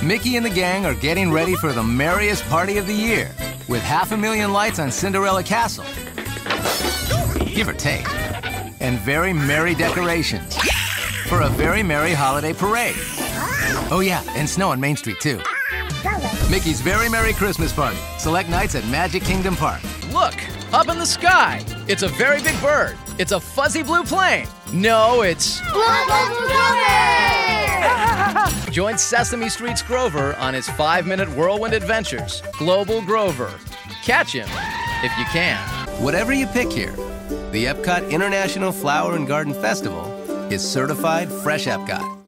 Mickey and the gang are getting ready for the merriest party of the year with 500,000 lights on Cinderella Castle. Give or take. And very merry decorations for a very merry holiday parade. Oh yeah, and snow on Main Street too. Mickey's Very Merry Christmas Party. Select nights at Magic Kingdom Park. Look, up in the sky. It's a very big bird. It's a fuzzy blue plane. No, it's... Global Grover! Join Sesame Street's Grover on his 5-minute whirlwind adventures. Global Grover. Catch him if you can. Whatever you pick here, the Epcot International Flower and Garden Festival is certified Fresh Epcot.